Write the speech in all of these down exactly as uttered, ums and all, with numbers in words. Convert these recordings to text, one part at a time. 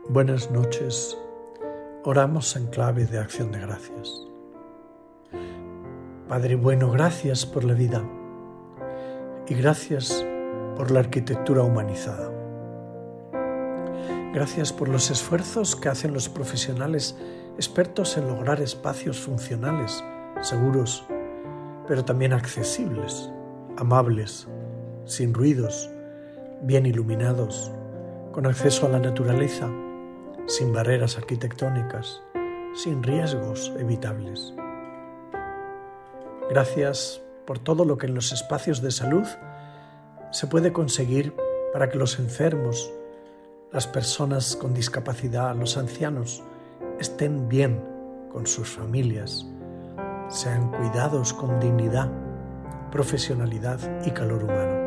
Buenas noches. Oramos en clave de acción de gracias. Padre bueno, gracias por la vida y gracias por la arquitectura humanizada. Gracias por los esfuerzos que hacen los profesionales expertos en lograr espacios funcionales, seguros, pero también accesibles, amables, sin ruidos, bien iluminados, con acceso a la naturaleza, sin barreras arquitectónicas, sin riesgos evitables. Gracias por todo lo que en los espacios de salud se puede conseguir para que los enfermos, las personas con discapacidad, los ancianos, estén bien con sus familias, sean cuidados con dignidad, profesionalidad y calor humano.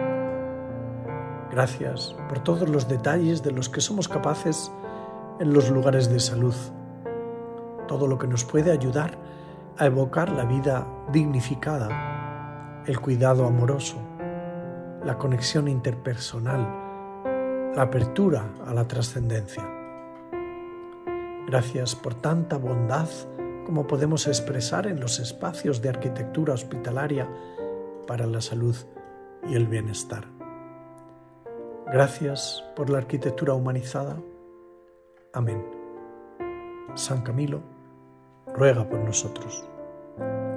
Gracias por todos los detalles de los que somos capaces en los lugares de salud, todo lo que nos puede ayudar a evocar la vida dignificada, el cuidado amoroso, la conexión interpersonal, la apertura a la trascendencia. Gracias por tanta bondad como podemos expresar en los espacios de arquitectura hospitalaria para la salud y el bienestar. Gracias por la arquitectura humanizada. Amén. San Camilo, ruega por nosotros.